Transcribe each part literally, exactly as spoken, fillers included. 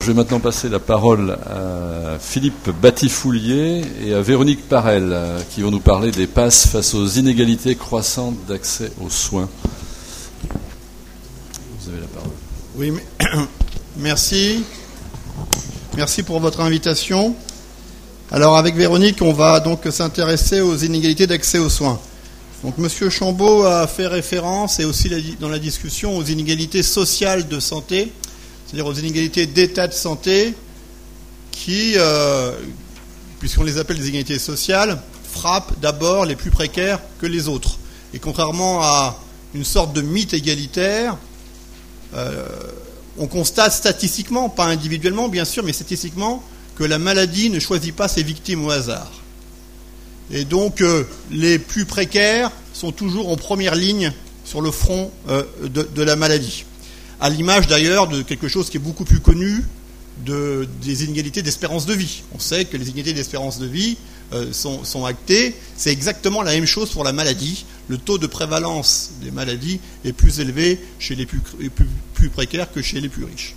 je vais maintenant passer la parole à Philippe Batifoulier et à Véronique Parel, qui vont nous parler des passes face aux inégalités croissantes d'accès aux soins. Vous avez la parole. Oui, merci. Merci pour votre invitation. Alors, avec Véronique, on va donc s'intéresser aux inégalités d'accès aux soins. Donc, M. Chambaud a fait référence, et aussi dans la discussion, aux inégalités sociales de santé, c'est-à-dire aux inégalités d'état de santé qui, euh, puisqu'on les appelle des inégalités sociales, frappent d'abord les plus précaires que les autres. Et contrairement à une sorte de mythe égalitaire, euh, on constate statistiquement, pas individuellement bien sûr, mais statistiquement, que la maladie ne choisit pas ses victimes au hasard. Et donc, euh, les plus précaires sont toujours en première ligne sur le front euh, de, de la maladie. À l'image d'ailleurs de quelque chose qui est beaucoup plus connu, de, des inégalités d'espérance de vie. On sait que les inégalités d'espérance de vie euh, sont, sont actées. C'est exactement la même chose pour la maladie. Le taux de prévalence des maladies est plus élevé chez les plus, plus, plus précaires que chez les plus riches.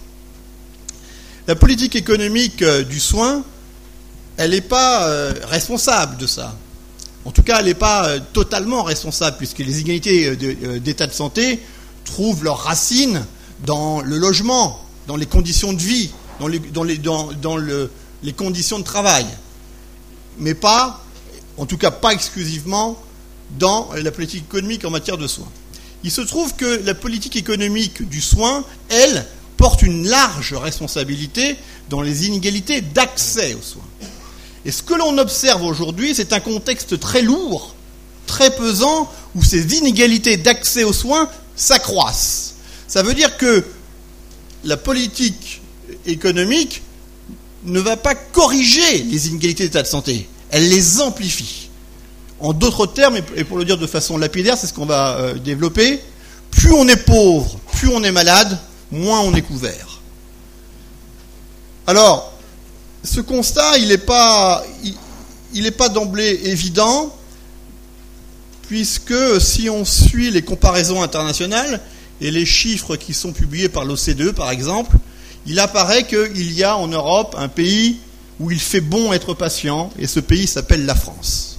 La politique économique euh, du soin, elle n'est pas euh, responsable de ça. En tout cas, elle n'est pas euh, totalement responsable, puisque les inégalités euh, de, euh, d'état de santé trouvent leurs racines dans le logement, dans les conditions de vie, dans les, dans les, dans, dans le, les conditions de travail, mais pas, en tout cas pas exclusivement, dans la politique économique en matière de soins. Il se trouve que la politique économique du soin, elle, porte une large responsabilité dans les inégalités d'accès aux soins. Et ce que l'on observe aujourd'hui, c'est un contexte très lourd, très pesant, où ces inégalités d'accès aux soins s'accroissent. Ça veut dire que la politique économique ne va pas corriger les inégalités d'état de santé, elle les amplifie. En d'autres termes, et pour le dire de façon lapidaire, c'est ce qu'on va euh, développer, plus on est pauvre, plus on est malade, moins on est couvert. Alors, ce constat, il n'est pas, il, il n'est pas d'emblée évident, puisque si on suit les comparaisons internationales et les chiffres qui sont publiés par l'O C D E, par exemple, il apparaît qu'il y a en Europe un pays où il fait bon être patient, et ce pays s'appelle la France.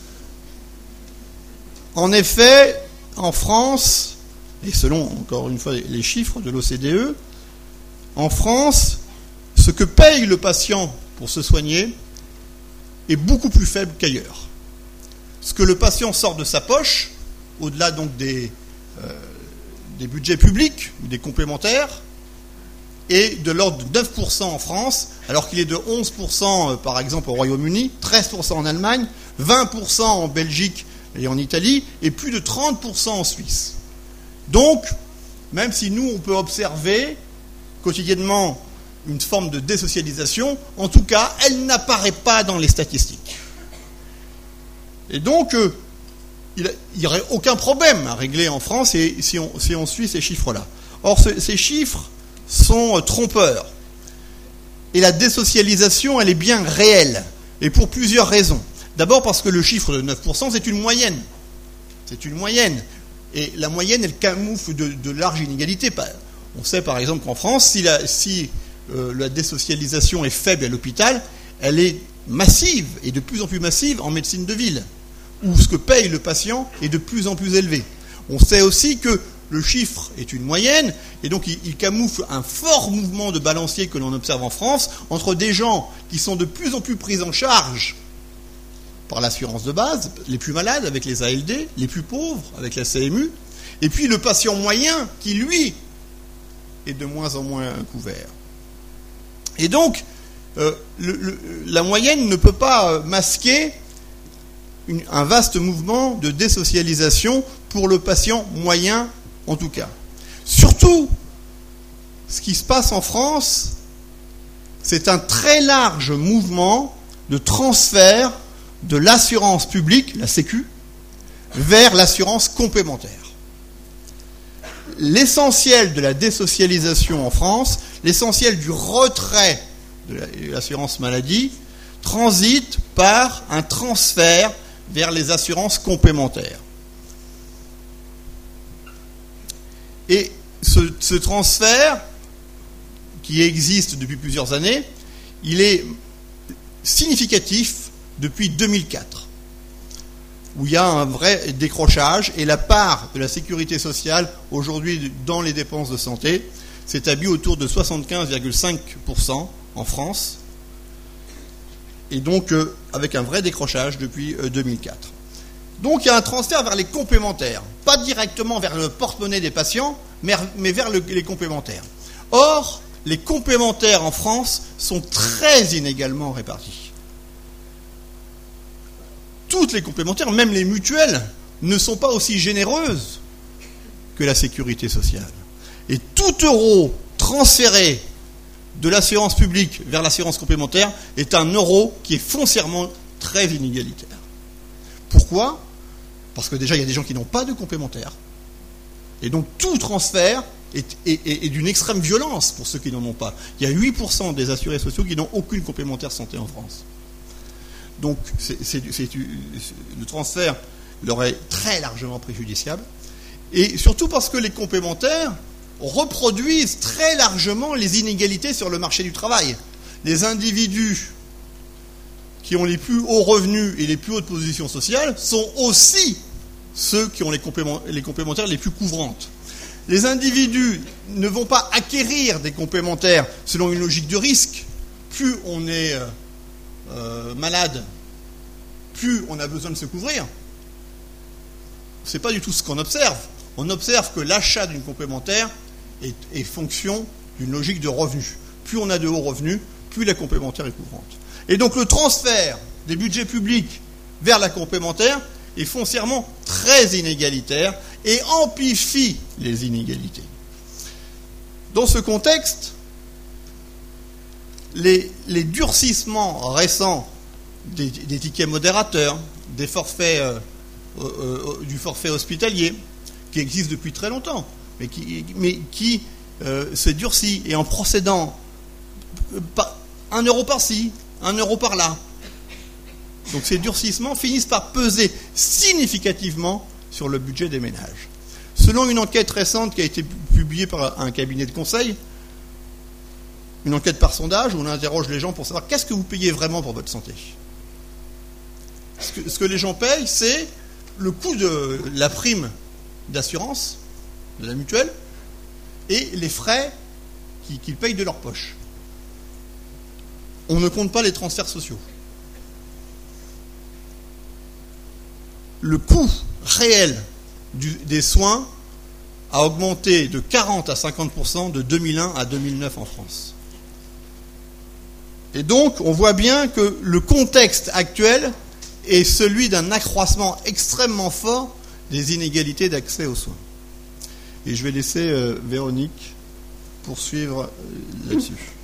En effet, en France, et selon, encore une fois, les chiffres de l'O C D E, en France, ce que paye le patient pour se soigner est beaucoup plus faible qu'ailleurs. Ce que le patient sort de sa poche, au-delà donc des, euh, des budgets publics, des complémentaires, est de l'ordre de neuf pour cent en France, alors qu'il est de onze pour cent par exemple au Royaume-Uni, treize pour cent en Allemagne, vingt pour cent en Belgique et en Italie, et plus de trente pour cent en Suisse. Donc, même si nous, on peut observer quotidiennement une forme de désocialisation, en tout cas, elle n'apparaît pas dans les statistiques. Et donc, euh, il n'y aurait aucun problème à régler en France et, si, on, si on suit ces chiffres-là. Or, ce, ces chiffres sont euh, trompeurs. Et la désocialisation, elle est bien réelle, et pour plusieurs raisons. D'abord parce que le chiffre de neuf pour cent, c'est une moyenne. C'est une moyenne. Et la moyenne, elle camoufle de, de larges inégalités. On sait par exemple qu'en France, si la, si, euh, la désocialisation est faible à l'hôpital, elle est massive, et de plus en plus massive en médecine de ville, où ce que paye le patient est de plus en plus élevé. On sait aussi que le chiffre est une moyenne, et donc il, il camoufle un fort mouvement de balancier que l'on observe en France, entre des gens qui sont de plus en plus pris en charge par l'assurance de base, les plus malades avec les A L D, les plus pauvres avec la C M U, et puis le patient moyen qui, lui, est de moins en moins couvert. Et donc, euh, le, le, la moyenne ne peut pas masquer une, un vaste mouvement de désocialisation pour le patient moyen, en tout cas. Surtout, ce qui se passe en France, c'est un très large mouvement de transfert de l'assurance publique, la Sécu, vers l'assurance complémentaire. L'essentiel de la désocialisation en France, l'essentiel du retrait de l'assurance maladie, transite par un transfert vers les assurances complémentaires. Et ce, ce transfert, qui existe depuis plusieurs années, il est significatif depuis deux mille quatre, où il y a un vrai décrochage, et la part de la sécurité sociale aujourd'hui dans les dépenses de santé s'établit autour de soixante-quinze virgule cinq pour cent en France, et donc euh, avec un vrai décrochage depuis euh, deux mille quatre. Donc il y a un transfert vers les complémentaires, pas directement vers le porte-monnaie des patients, mais, mais vers le, les complémentaires. Or, les complémentaires en France sont très inégalement répartis. Toutes les complémentaires, même les mutuelles, ne sont pas aussi généreuses que la sécurité sociale. Et tout euro transféré de l'assurance publique vers l'assurance complémentaire est un euro qui est foncièrement très inégalitaire. Pourquoi ? Parce que déjà, il y a des gens qui n'ont pas de complémentaire. Et donc, tout transfert est, est, est, est d'une extrême violence pour ceux qui n'en ont pas. Il y a huit pour cent des assurés sociaux qui n'ont aucune complémentaire santé en France. Donc, c'est, c'est, c'est, le transfert leur est très largement préjudiciable. Et surtout parce que les complémentaires reproduisent très largement les inégalités sur le marché du travail. Les individus qui ont les plus hauts revenus et les plus hautes positions sociales sont aussi ceux qui ont les, complément, les complémentaires les plus couvrantes. Les individus ne vont pas acquérir des complémentaires selon une logique de risque. Plus on est euh, euh, malade, plus on a besoin de se couvrir. Ce n'est pas du tout ce qu'on observe. On observe que l'achat d'une complémentaire est, est fonction d'une logique de revenu. Plus on a de hauts revenus, plus la complémentaire est couvrante. Et donc le transfert des budgets publics vers la complémentaire est foncièrement très inégalitaire et amplifie les inégalités. Dans ce contexte, les, les durcissements récents des, des tickets modérateurs, des forfaits, euh, euh, du forfait hospitalier, qui existe depuis très longtemps, mais qui, mais qui euh, se durcit, et en procédant euh, par, un euro par-ci, un euro par-là. Donc ces durcissements finissent par peser significativement sur le budget des ménages. Selon une enquête récente qui a été publiée par un cabinet de conseil, une enquête par sondage où on interroge les gens pour savoir qu'est-ce que vous payez vraiment pour votre santé. Ce que, ce que les gens payent, c'est le coût de la prime d'assurance, de la mutuelle, et les frais qu'ils, qu'ils payent de leur poche. On ne compte pas les transferts sociaux. Le coût réel du, des soins a augmenté de quarante à cinquante pour cent de deux mille un à deux mille neuf en France. Et donc, on voit bien que le contexte actuel est celui d'un accroissement extrêmement fort des inégalités d'accès aux soins. Et je vais laisser euh, Véronique poursuivre euh, là-dessus.